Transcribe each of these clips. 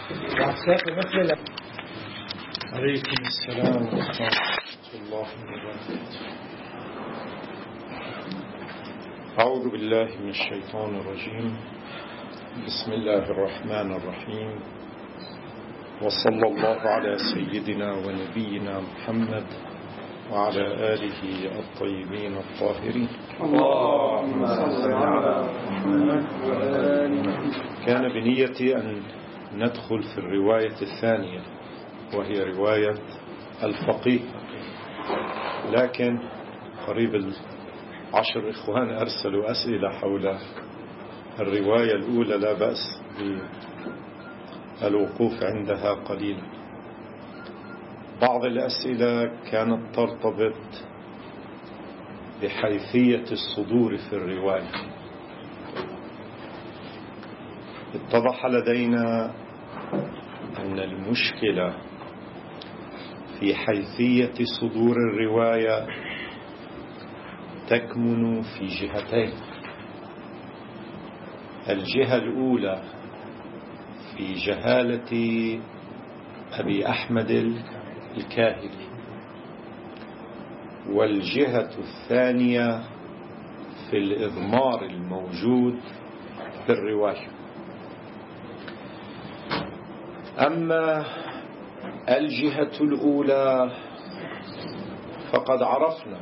عليكم السلام ورحمة الله وبركاته. أعوذ بالله من الشيطان الرجيم. بسم الله الرحمن الرحيم، وصلى الله على سيدنا ونبينا محمد وعلى آله الطيبين الطاهرين. اللهم صل على محمد وعلى آله. كان بنيتي أن ندخل في الرواية الثانية وهي رواية الفقيه، لكن قريب 10 إخوان أرسلوا أسئلة حول الرواية الأولى، لا بأس بالوقوف عندها قليلا. بعض الأسئلة كانت ترتبط بحيثية الصدور في الرواية. اتضح لدينا أن المشكلة في حيثية صدور الرواية تكمن في جهتين. الجهة الأولى في جهالة أبي أحمد الكاهلي، والجهة الثانية في الإضمار الموجود في الرواية. أما الجهة الأولى فقد عرفنا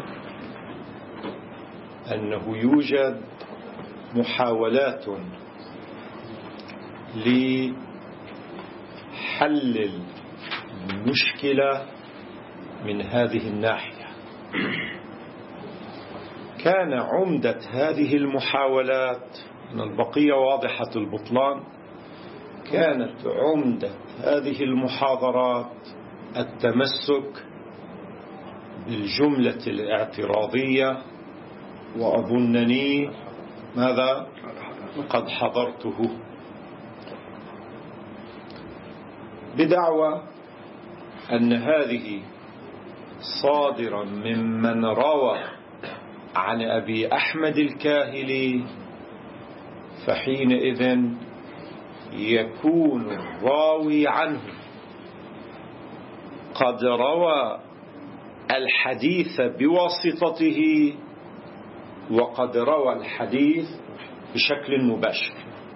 أنه يوجد محاولات لحل المشكلة من هذه الناحية. كان عمدة هذه المحاولات، أن البقية واضحة البطلان، كانت عمدة هذه المحاضرات التمسك بالجملة الاعتراضية، وأظنني ماذا قد حضرته، بدعوى أن هذه صادرا ممن روى عن أبي أحمد الكاهلي، فحينئذ يكون الراوي عنه قد روى الحديث بواسطته، وقد روى الحديث بشكل مباشر،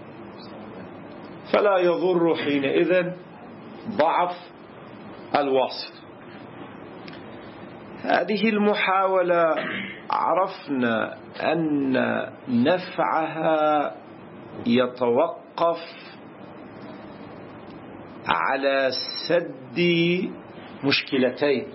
فلا يضر حينئذ ضعف الواسطة. هذه المحاولة عرفنا أن نفعها يتوقف على سد مشكلتين.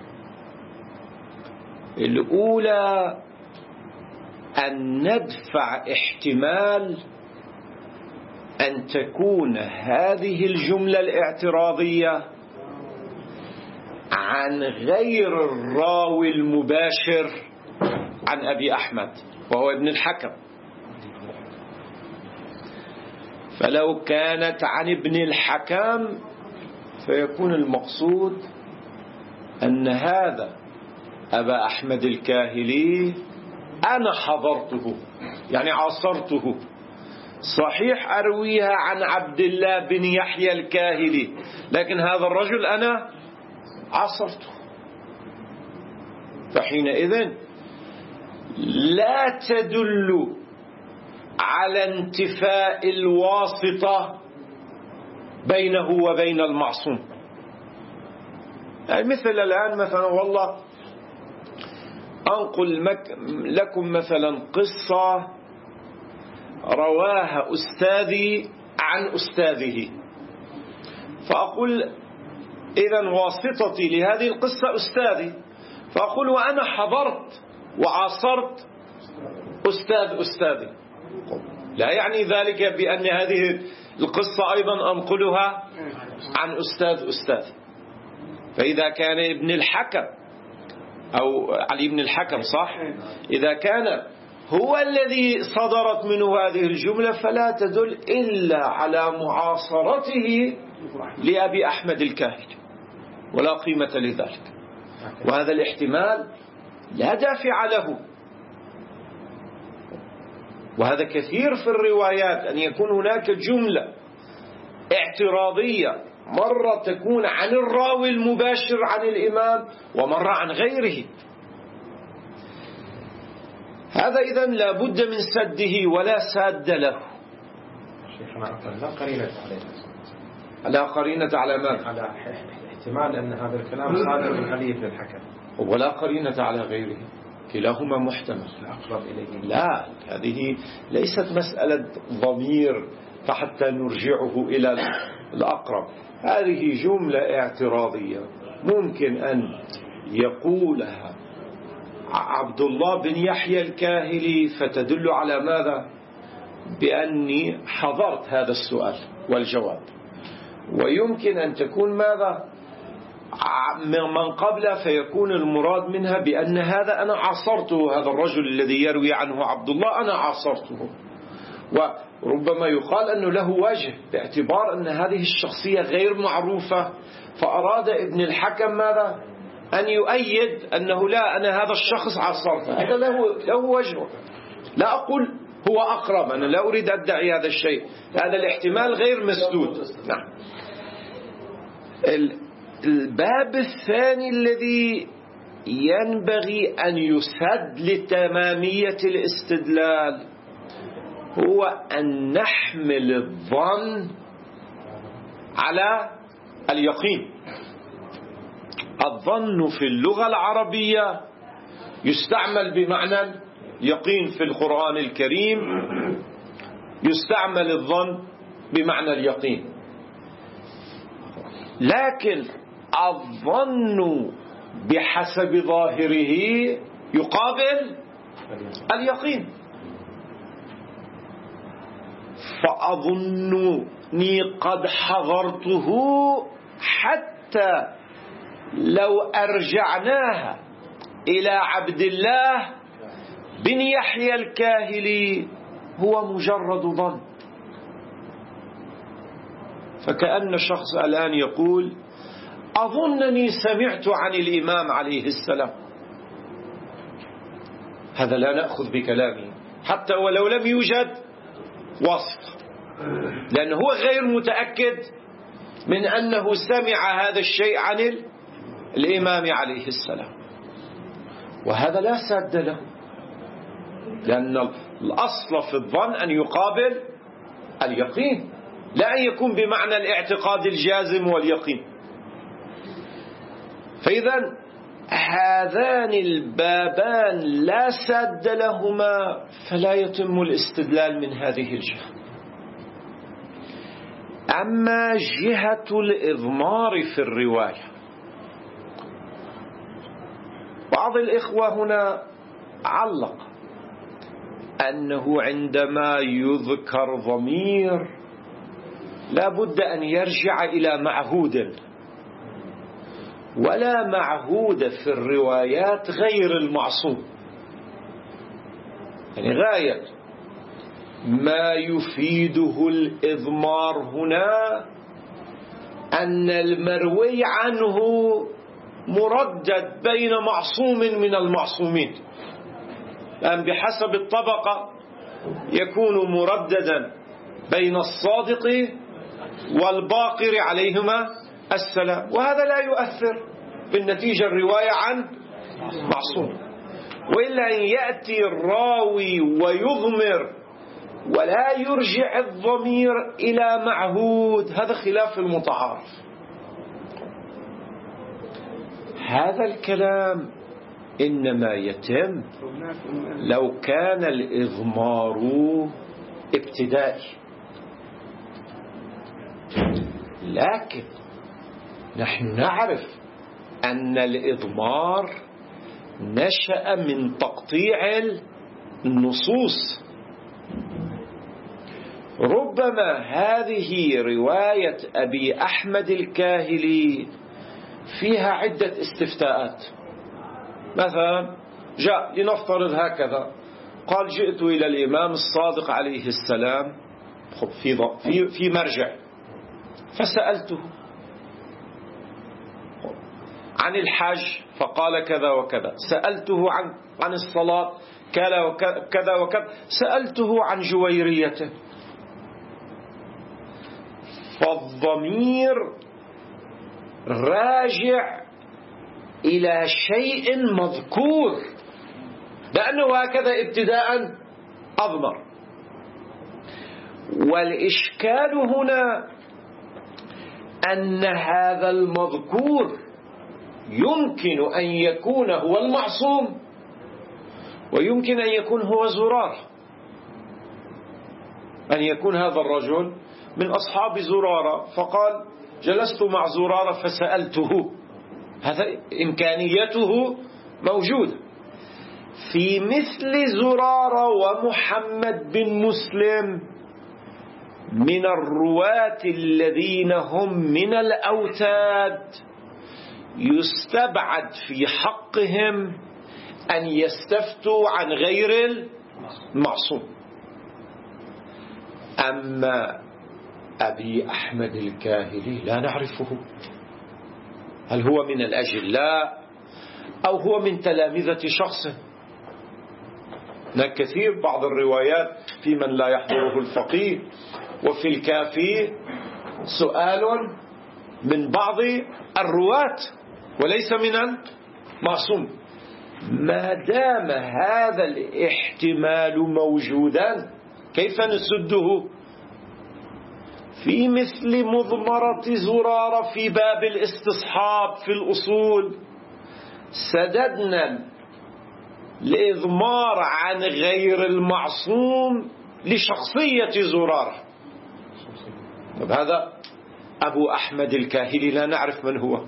الأولى أن ندفع احتمال أن تكون هذه الجملة الاعتراضية عن غير الراوي المباشر عن أبي أحمد وهو ابن الحكم. فلو كانت عن ابن الحكم فيكون المقصود أن هذا أبا أحمد الكاهلي أنا حضرته، يعني عاصرته. صحيح أرويها عن عبد الله بن يحيى الكاهلي، لكن هذا الرجل أنا عاصرته. فحينئذ لا تدل على انتفاء الواسطة بينه وبين المعصوم. يعني مثل الآن مثلا، والله أنقل لكم مثلا قصة رواها أستاذي عن أستاذه، فأقول إذن واسطتي لهذه القصة أستاذي، فأقول وأنا حضرت وعاصرت أستاذي. لا يعني ذلك بأن هذه القصة أيضا أنقلها عن أستاذي. فإذا كان ابن الحكم أو علي بن الحكم صح، إذا كان هو الذي صدرت منه هذه الجملة فلا تدل إلا على معاصرته لأبي أحمد الكاهلي، ولا قيمة لذلك. وهذا الاحتمال لا دافع له، وهذا كثير في الروايات، أن يكون هناك جملة اعتراضية، مرة تكون عن الراوي المباشر عن الإمام ومرة عن غيره. هذا إذن لا بد من سده ولا ساد له. شيخنا لا قرينة عليه، لا قرينة على ما؟ على احتمال أن هذا الكلام صادر من علي بن الحكم، ولا قرينة على غيره، كلاهما محتمل. أقرب إليه. لا، هذه ليست مسألة ضمير فحتى نرجعه إلى الأقرب، هذه جملة اعتراضية ممكن أن يقولها عبد الله بن يحيى الكاهلي فتدل على ماذا؟ بأني حضرت هذا السؤال والجواب. ويمكن أن تكون ماذا؟ من قبل، فيكون المراد منها بأن هذا أنا عاصرته، هذا الرجل الذي يروي عنه عبد الله أنا عاصرته. وربما يقال أنه له وجه باعتبار أن هذه الشخصية غير معروفة، فأراد ابن الحكم ماذا؟ أن يؤيد أنه لا، أنا هذا الشخص عاصرته، هذا له وجه. لا أقول هو أقرب، أنا لا أريد أدعي هذا الشيء، هذا الاحتمال غير مسدود. نعم. الباب الثاني الذي ينبغي أن يسد لتمامية الاستدلال هو أن نحمل الظن على اليقين. الظن في اللغة العربية يستعمل بمعنى يقين، في القرآن الكريم يستعمل الظن بمعنى اليقين، لكن الظن بحسب ظاهره يقابل اليقين. فأظنني قد حضرته، حتى لو أرجعناها إلى عبد الله بن يحيى الكاهلي هو مجرد ظن. فكأن شخص الآن يقول أظنني سمعت عن الإمام عليه السلام، هذا لا نأخذ بكلامه حتى ولو لم يوجد وصف، لأنه هو غير متأكد من أنه سمع هذا الشيء عن الإمام عليه السلام، وهذا لا ساد له، لأن الأصل في الظن أن يقابل اليقين، لا أن يكون بمعنى الاعتقاد الجازم واليقين. فإذا هذان البابان لا ساد لهما، فلا يتم الاستدلال من هذه الجهة. أما جهة الإضمار في الرواية، بعض الإخوة هنا علق أنه عندما يذكر ضمير لا بد أن يرجع إلى معهود، ولا معهود في الروايات غير المعصوم. يعني غاية ما يفيده الإضمار هنا أن المروي عنه مردد بين معصوم من المعصومين، لأن بحسب الطبقة يكون مرددا بين الصادق والباقر عليهما السلام، وهذا لا يؤثر بالنتيجة الرواية عن معصوم. وإلا أن يأتي الراوي ويضمر ولا يرجع الضمير إلى معهود، هذا خلاف المتعارف. هذا الكلام إنما يتم لو كان الإضمار ابتدائي، لكن نحن نعرف أن الإضمار نشأ من تقطيع النصوص. ربما هذه رواية أبي أحمد الكاهلي فيها عدة استفتاءات، مثلا جاء لنفترض هكذا، قال جئت إلى الإمام الصادق عليه السلام في مرجع فسألته عن الحج فقال كذا وكذا، سألته عن الصلاة كذا وكذا، سألته عن جويريته. فالضمير راجع إلى شيء مذكور، لأنه هكذا ابتداء أضمر. والإشكال هنا أن هذا المذكور يمكن أن يكون هو المعصوم، ويمكن أن يكون هو زرارة، أن يكون هذا الرجل من أصحاب زرارة فقال جلست مع زرارة فسألته، هذا إمكانيته موجودة. في مثل زرارة ومحمد بن مسلم من الرواة الذين هم من الأوتاد يستبعد في حقهم أن يستفتوا عن غير المعصوم. أما أبي أحمد الكاهلي لا نعرفه، هل هو من الأجلاء أو هو من تلامذة شخصه؟ هناك كثير بعض الروايات في من لا يحضره الفقيه، وفي الكافي سؤال من بعض الرواة وليس من المعصوم. ما دام هذا الاحتمال موجودا كيف نسده؟ في مثل مضمرة زرارة في باب الاستصحاب في الأصول سددنا الإضمار عن غير المعصوم لشخصية زرارة. طب هذا أبو أحمد الكاهلي لا نعرف من هو،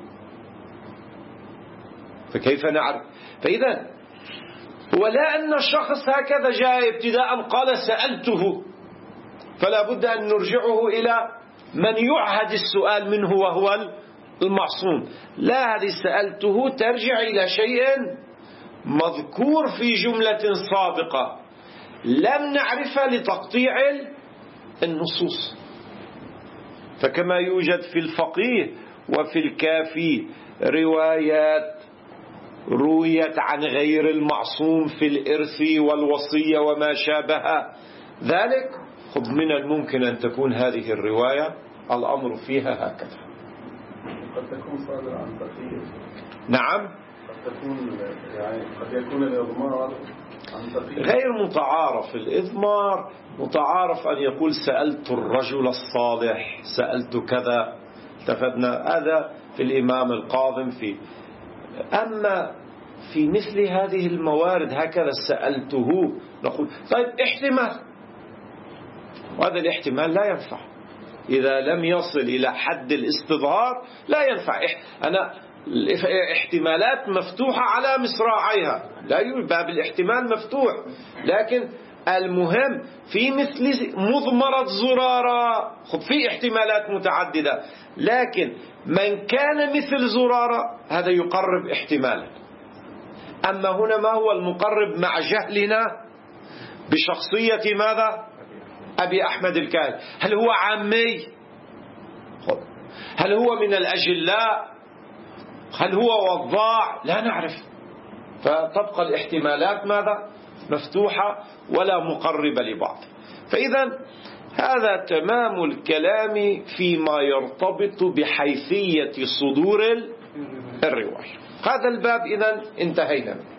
فكيف نعرف؟ فإذا ولا أن الشخص هكذا جاء ابتداء قال سألته، فلا بد أن نرجعه إلى من يعهد السؤال منه وهو المعصوم. لا، هذه سألته ترجع إلى شيء مذكور في جملة سابقة لم نعرفها لتقطيع النصوص. فكما يوجد في الفقيه وفي الكافي روايات رويت عن غير المعصوم في الإرث والوصية وما شابه ذلك، خذ من الممكن أن تكون هذه الرواية الأمر فيها هكذا. قد تكون صادرة عن تقييد. نعم، قد تكون يعني قد يكون الإضمار عن تقييد غير متعارف. الإضمار متعارف أن يقول سألت الرجل الصالح، سألت كذا، اتفقنا، هذا في الإمام القاضم فيه. أما في مثل هذه الموارد هكذا سألته نقول طيب احتمال، وهذا الاحتمال لا ينفع إذا لم يصل إلى حد الاستظهار، لا ينفع. أنا احتمالات مفتوحة على مصراعيها، لا يوجد باب الاحتمال مفتوح، لكن المهم في مثل مضمرة زرارة خذ في احتمالات متعددة، لكن من كان مثل زرارة هذا يقرب احتمالا. أما هنا ما هو المقرب مع جهلنا بشخصية ماذا؟ أبي أحمد الكاهلي. هل هو عامي؟ هل هو من الأجلاء؟ هل هو وضاع؟ لا نعرف. فتبقى الاحتمالات ماذا؟ مفتوحة ولا مقربة لبعض. فإذا هذا تمام الكلام فيما يرتبط بحيثية صدور الرواية. هذا الباب إذن انتهينا منه.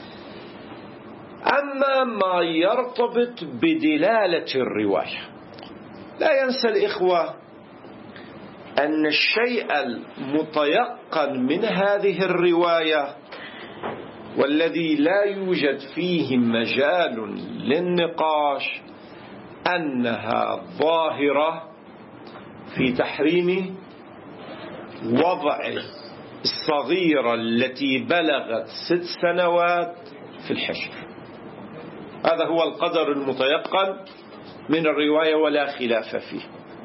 أما ما يرتبط بدلالة الرواية، لا ينسى الإخوة أن الشيء المتيقن من هذه الرواية والذي لا يوجد فيه مجال للنقاش أنها ظاهرة في تحريم وضع الصغيرة التي بلغت 6 سنوات في الحجر. هذا هو القدر المتيقن من الرواية ولا خلاف فيه.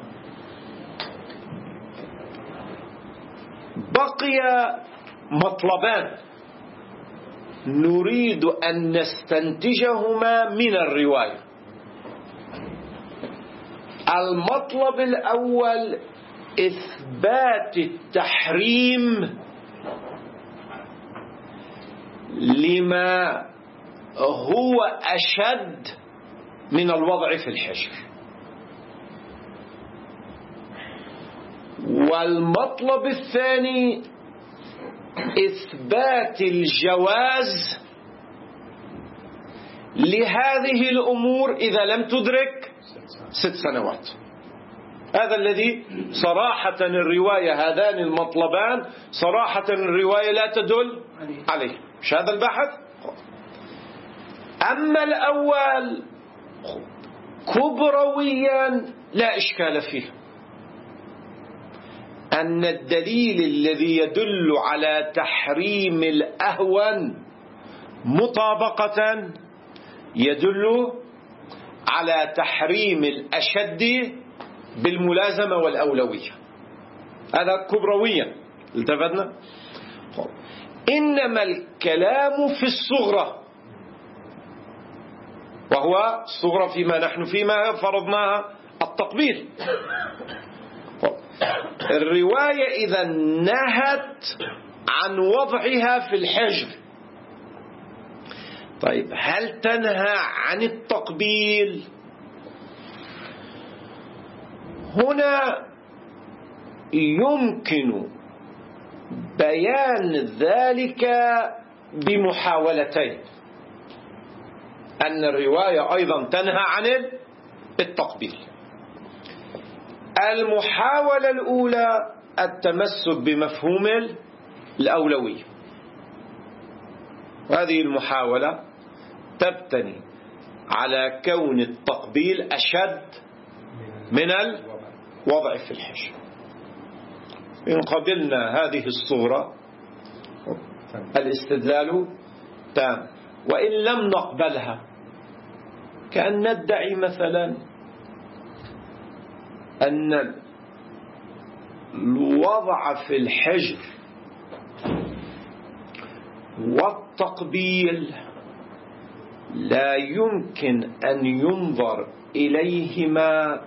بقي مطلبان نريد أن نستنتجهما من الرواية. المطلب الأول إثبات التحريم لما هو أشد من الوضع في الحجر. والمطلب الثاني إثبات الجواز لهذه الأمور إذا لم تدرك 6 سنوات. هذا الذي صراحة الرواية، هذان المطلبان صراحة الرواية لا تدل عليه. مش هذا البحث؟ أما الأول كبرويا لا إشكال فيه، أن الدليل الذي يدل على تحريم الأهون مطابقة يدل على تحريم الأشد بالملازمة والأولوية. هذا كبرويا، التفتنا. إنما الكلام في الصغرى، وهو الصغرى فيما نحن فيما فرضناها التقبيل. الرواية إذا نهت عن وضعها في الحجر، طيب هل تنهى عن التقبيل؟ هنا يمكن بيان ذلك بمحاولتين، أن الرواية أيضا تنهى عن التقبيل. المحاولة الأولى التمسك بمفهوم الأولوية، وهذه المحاولة تبتني على كون التقبيل أشد من الوضع في الحجر. إن قبلنا هذه الصورة الاستدلال تام، وإن لم نقبلها كأن ندعي مثلا أن الوضع في الحجر والتقبيل لا يمكن أن ينظر إليهما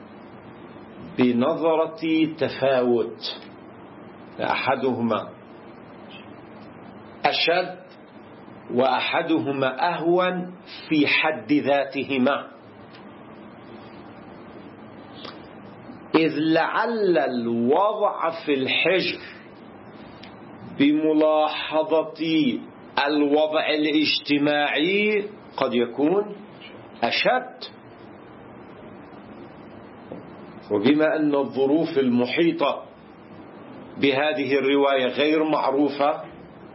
بنظرة تفاوت، أحدهما أشد وأحدهما أهون في حد ذاتهما، إذ لعل الوضع في الحجر بملاحظة الوضع الاجتماعي قد يكون أشد. وبما أن الظروف المحيطة بهذه الرواية غير معروفة،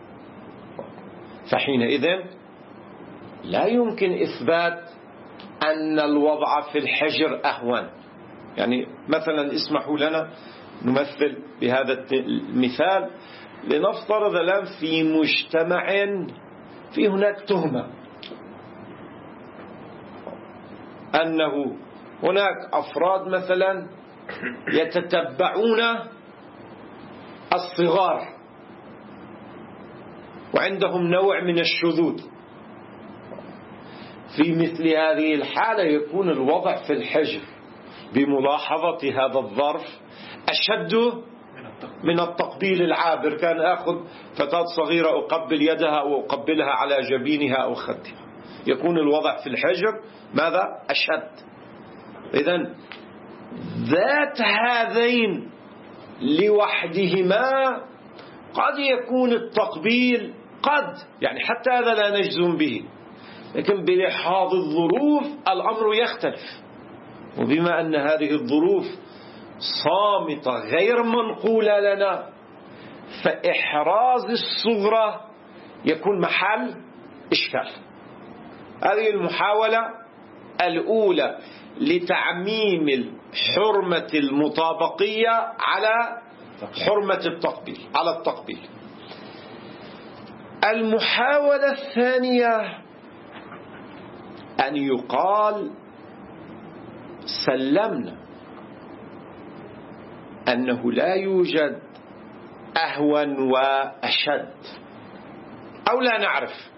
فحينئذ لا يمكن إثبات أن الوضع في الحجر أهون. يعني مثلا اسمحوا لنا نمثل بهذا المثال. لنفترض الآن في مجتمع في هناك تهمة أنه هناك أفراد مثلا يتتبعون الصغار وعندهم نوع من الشذوذ. في مثل هذه الحالة يكون الوضع في الحجر بملاحظة هذا الظرف أشد من التقبيل العابر. كان أخذ فتاة صغيرة أقبل يدها وأقبلها على جبينها أو خدها، يكون الوضع في الحجر ماذا؟ أشد. إذن ذات هذين لوحدهما قد يكون التقبيل قد، يعني حتى هذا لا نجزم به، لكن بلحاظ الظروف الأمر يختلف. وبما أن هذه الظروف صامتة غير منقولة لنا، فإحراز الصغرى يكون محل إشكال. هذه المحاولة الأولى لتعميم الحرمة المطابقية على حرمة التقبيل، على التقبيل. المحاولة الثانية أن يقال سلمنا أنه لا يوجد أهون وأشد، أو لا نعرف،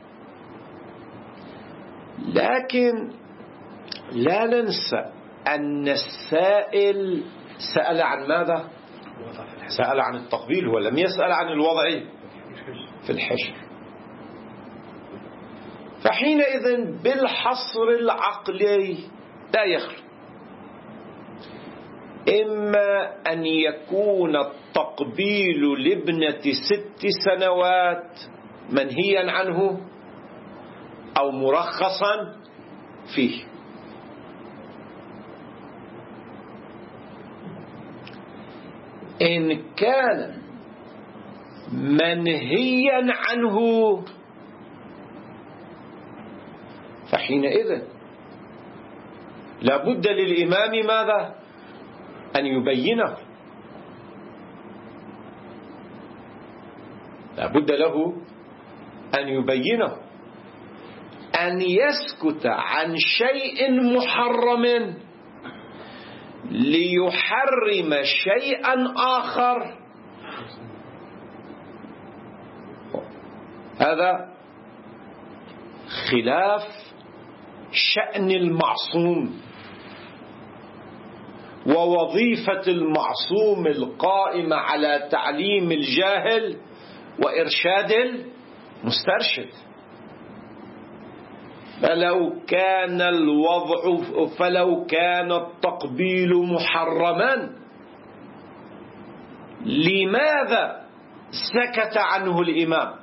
لكن لا ننسى أن السائل سأل عن ماذا؟ سأل عن التقبيل، ولم يسأل عن الوضع في الحجر. فحينئذ بالحصر العقلي لا يخلو إما أن يكون التقبيل لابنة 6 سنوات منهيا عنه أو مرخصا فيه. إن كان منهيا عنه فحينئذ لا بد للإمام ماذا؟ أن يبينه، لا بد له أن يبينه. أن يسكت عن شيء محرم ليحرم شيئا آخر هذا خلاف شأن المعصوم ووظيفة المعصوم القائمة على تعليم الجاهل وإرشاد المسترشد. فلو كان التقبيل محرما لماذا سكت عنه الإمام؟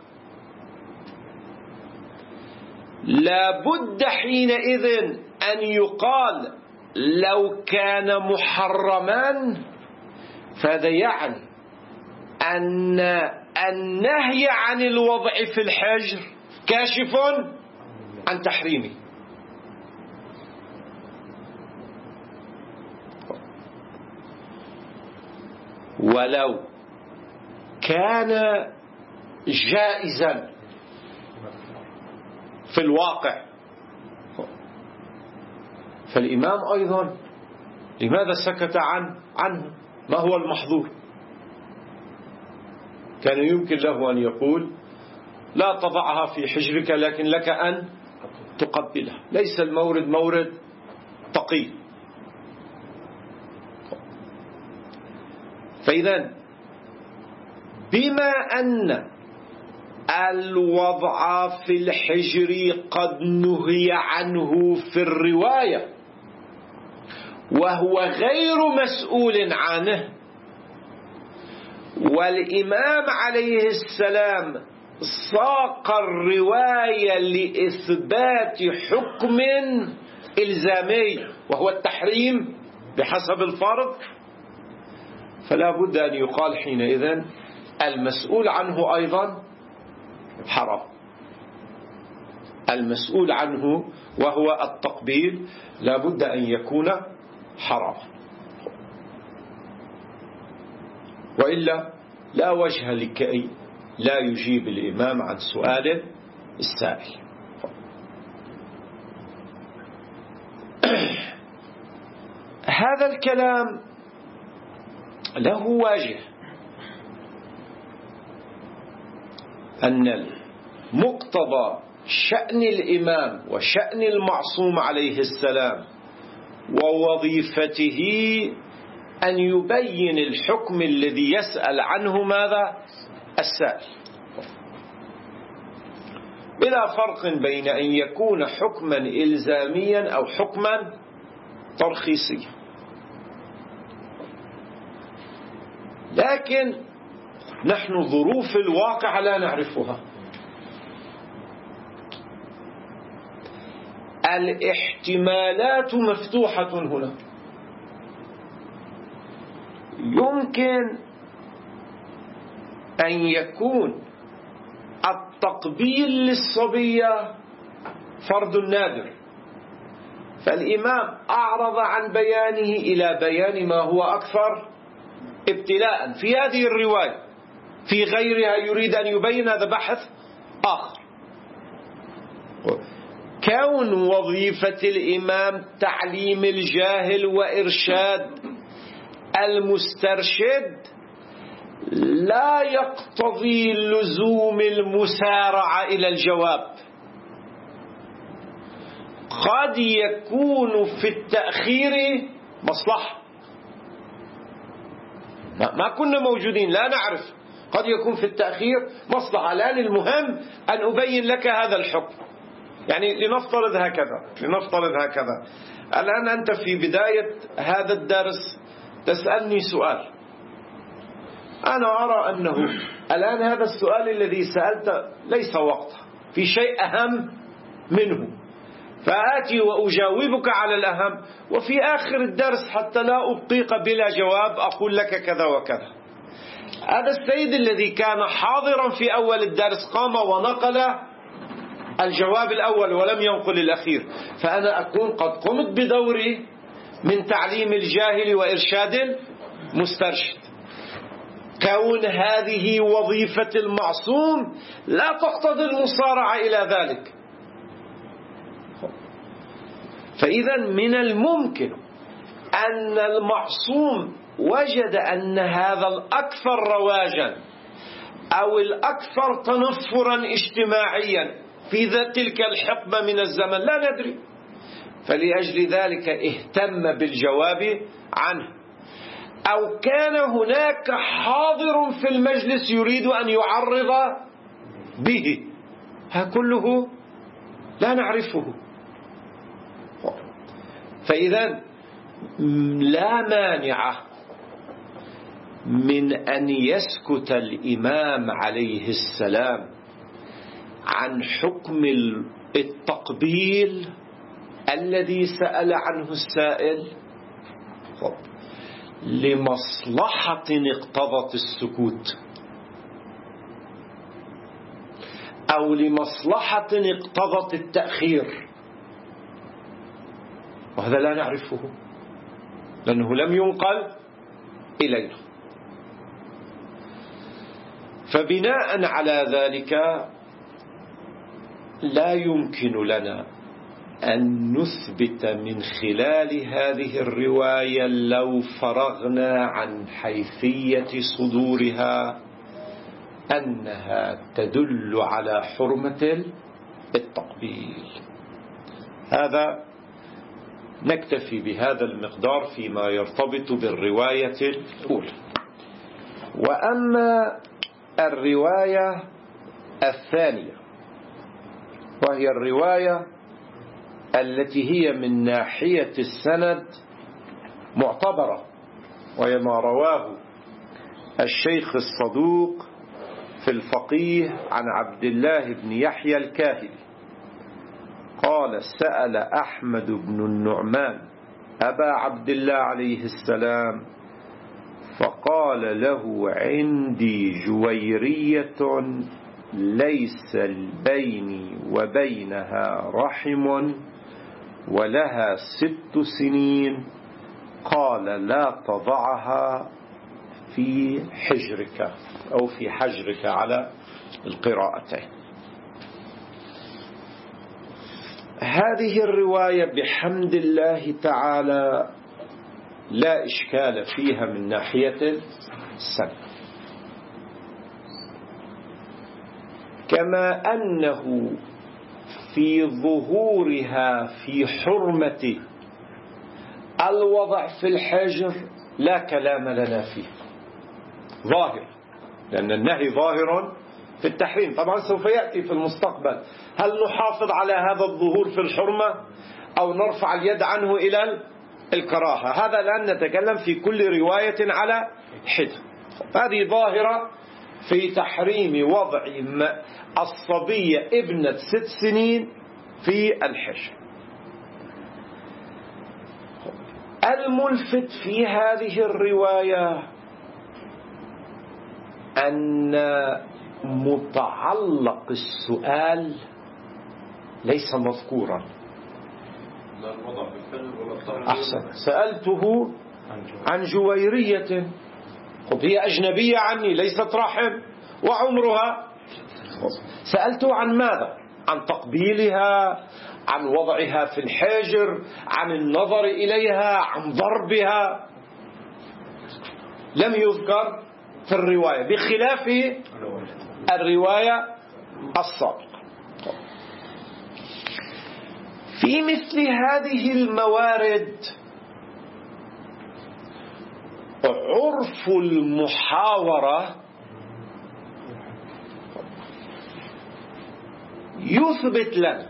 لا بد حينئذ أن يقال لو كان محرما، فهذا يعني أن النهي عن الوضع في الحجر كاشف عن تحريمه. ولو كان جائزا في الواقع فالإمام أيضا لماذا سكت عنه؟ ما هو المحظور؟ كان يمكن له أن يقول لا تضعها في حجرك لكن لك أن تقبلها، ليس المورد مورد تقي. فإذا بما أن الوضع في الحجر قد نهي عنه في الرواية وهو غير مسؤول عنه، والإمام عليه السلام ساق الرواية لإثبات حكم إلزامي وهو التحريم بحسب الفرض، فلا بد أن يقال حينئذ المسؤول عنه أيضا حرام. المسؤول عنه وهو التقبيل لا بد أن يكون حرام، وإلا لا وجه لكي لا يجيب الإمام عن سؤال السائل. هذا الكلام له واجه، أن مقتضى شأن الإمام وشأن المعصوم عليه السلام ووظيفته أن يبين الحكم الذي يسأل عنه ماذا؟ السائل، بلا فرق بين أن يكون حكما إلزاميا أو حكما ترخيصيا. لكن نحن ظروف الواقع لا نعرفها. الاحتمالات مفتوحة هنا. يمكن أن يكون التقبيل للصبية فرض نادر، فالإمام أعرض عن بيانه إلى بيان ما هو أكثر ابتلاء في هذه الرواية، في غيرها يريد أن يبين هذا بحث آخر. كون وظيفة الإمام تعليم الجاهل وإرشاد المسترشد لا يقتضي لزوم المسارعة إلى الجواب. قد يكون في التأخير مصلحة، ما كنا موجودين لا نعرف، قد يكون في التأخير مصلحة. الآن المهم أن أبين لك هذا الحكم. يعني لنفترض هكذا، الآن أنت في بداية هذا الدرس تسألني سؤال، أنا أرى أنه الآن هذا السؤال الذي سألت ليس وقته، في شيء أهم منه، فآتي وأجاوبك على الأهم، وفي آخر الدرس حتى لا أبقيك بلا جواب أقول لك كذا وكذا. هذا السيد الذي كان حاضرا في أول الدرس قام ونقل الجواب الأول ولم ينقل الأخير، فأنا أكون قد قمت بدوري من تعليم الجاهل وإرشاد المسترشد. كون هذه وظيفة المعصوم لا تقتضي المصارعة إلى ذلك. فإذا من الممكن أن المعصوم وجد أن هذا الأكثر رواجا أو الأكثر تنفرا اجتماعيا في تلك الحقبة من الزمن، لا ندري، فلأجل ذلك اهتم بالجواب عنه، أو كان هناك حاضر في المجلس يريد أن يعرض به، ها كله لا نعرفه. فإذا لا مانع من أن يسكت الإمام عليه السلام عن حكم التقبيل الذي سأل عنه السائل لمصلحة اقتضت السكوت، أو لمصلحة اقتضت التأخير، وهذا لا نعرفه لأنه لم ينقل إلينا. فبناء على ذلك لا يمكن لنا أن نثبت من خلال هذه الرواية لو فرغنا عن حيثية صدورها أنها تدل على حرمة التقبيل. هذا نكتفي بهذا المقدار فيما يرتبط بالرواية الأولى. وأما الرواية الثانية وهي الرواية التي هي من ناحية السند معتبرة، وهي ما رواه الشيخ الصدوق في الفقيه عن عبد الله بن يحيى الكاهلي قال: سأل أحمد بن النعمان أبا عبد الله عليه السلام فقال له: عندي جويرية ليس بيني وبينها رحم ولها 6 سنين، قال: لا تضعها في حجرك أو في حجرك على القراءتين. هذه الرواية بحمد الله تعالى لا إشكال فيها من ناحية السند، كما أنه في ظهورها في حرمة الوضع في الحجر لا كلام لنا فيه، ظاهر، لأن النهي ظاهر في التحريم. طبعا سوف يأتي في المستقبل هل نحافظ على هذا الظهور في الحرمة أو نرفع اليد عنه إلى الكراهة، هذا الآن نتكلم في كل رواية على حدة. هذه ظاهرة في تحريم وضع الصبية ابنة 6 سنين في الحجر. الملفت في هذه الرواية أن متعلق السؤال ليس مذكورا. أحسن، سألته عن جويرية، هي أجنبية عني ليست رحم وعمرها، سألته عن ماذا؟ عن تقبيلها، عن وضعها في الحجر، عن النظر إليها، عن ضربها، لم يذكر في الرواية بخلاف الرواية السابقة. في مثل هذه الموارد عرف المحاورة يثبت لنا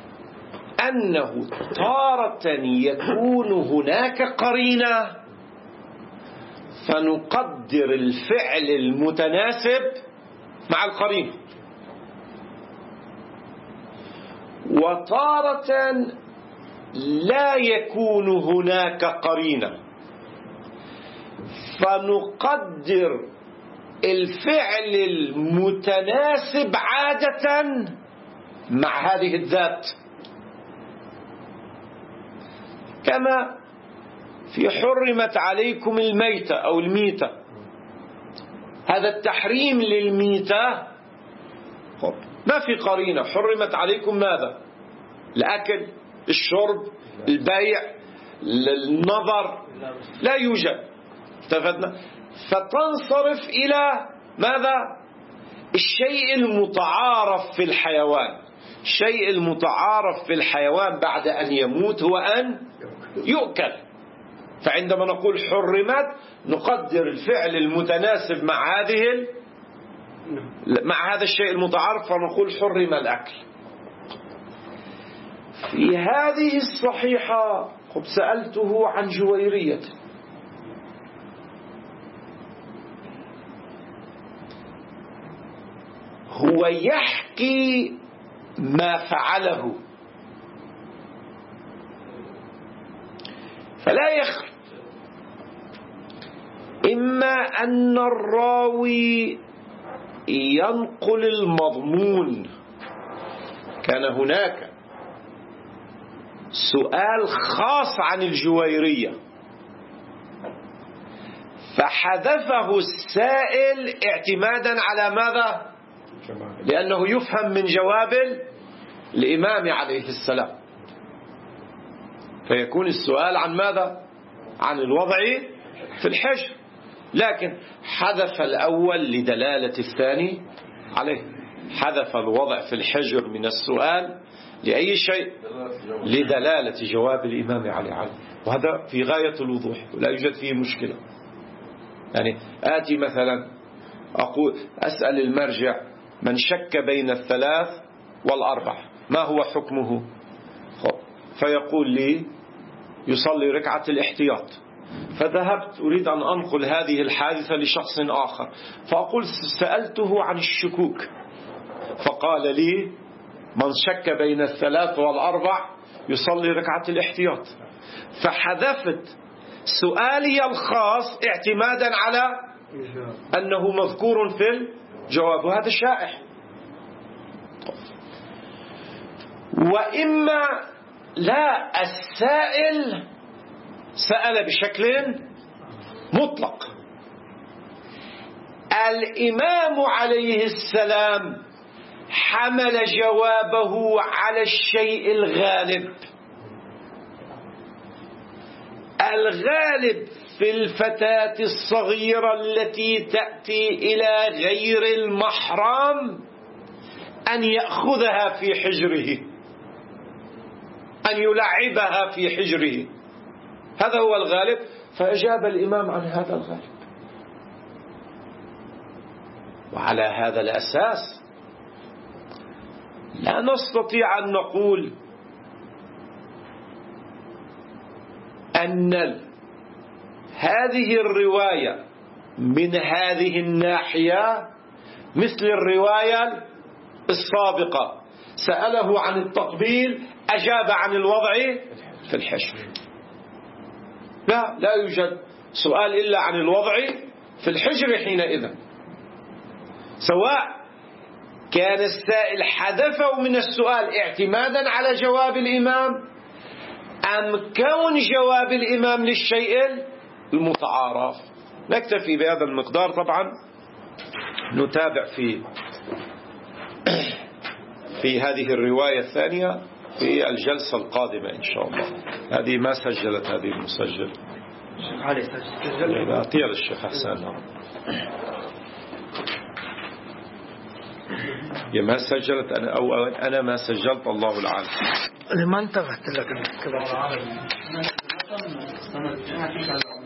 أنه تارة يكون هناك قرينة فنقدر الفعل المتناسب مع القرينة، وتارة لا يكون هناك قرينة فنقدر الفعل المتناسب عادة مع هذه الذات، كما في حرمت عليكم الميتة أو الميتة. هذا التحريم للميتة ما في قرينة. حرمت عليكم ماذا؟ الأكل، الشرب، البيع، النظر، لا يوجد. استفدنا؟ فتنصرف إلى ماذا؟ الشيء المتعارف في الحيوان. الشيء المتعارف في الحيوان بعد أن يموت هو أن يؤكل. فعندما نقول حرمت نقدر الفعل المتناسب مع هذا الشيء المتعارف، فنقول حرم الأكل. في هذه الصحيحة سألته عن جويرية، هو يحكي ما فعله، فلا يخفى إما أن الراوي ينقل المضمون. كان هناك سؤال خاص عن الجويرية فحذفه السائل اعتمادا على ماذا؟ لأنه يفهم من جواب الإمام عليه السلام، فيكون السؤال عن ماذا؟ عن الوضع في الحجر، لكن حذف الأول لدلالة الثاني عليه. حذف الوضع في الحجر من السؤال لأي شيء؟ لدلالة جواب الإمام عليه، وهذا في غاية الوضوح ولا يوجد فيه مشكلة. يعني آتي مثلا أقول أسأل المرجع من شك بين 3 و4 ما هو حكمه؟ فيقول لي يصلي ركعة الاحتياط. فذهبت أريد أن أنقل هذه الحادثة لشخص آخر، فأقول سألته عن الشكوك فقال لي من شك بين 3 و4 يصلي ركعة الاحتياط. فحذفت سؤالي الخاص اعتمادا على أنه مذكور في الجواب، وهذا شائع. وإما لا، السائل سأل بشكل مطلق، الإمام عليه السلام حمل جوابه على الشيء الغالب. الغالب في الفتاة الصغيرة التي تأتي إلى غير المحرم أن يأخذها في حجره، أن يلعبها في حجره، هذا هو الغالب. فأجاب الإمام عن هذا الغالب. وعلى هذا الأساس لا نستطيع أن نقول أن هذه الرواية من هذه الناحية مثل الرواية السابقة، سأله عن التقبيل أجاب عن الوضع في الحجر. لا يوجد سؤال إلا عن الوضع في الحجر حينئذ، سواء كان السائل حذفه من السؤال اعتمادا على جواب الإمام أم كون جواب الإمام للشيء المتعارف. نكتفي بهذا المقدار. طبعا نتابع في هذه الرواية الثانية في الجلسة القادمة إن شاء الله. هذه ما سجلت هذه المسجل أعطيها للشيخ حسان. يا ما سجلت أنا أو أنا ما سجلت، الله العالم. أنا ما انتبهت لك.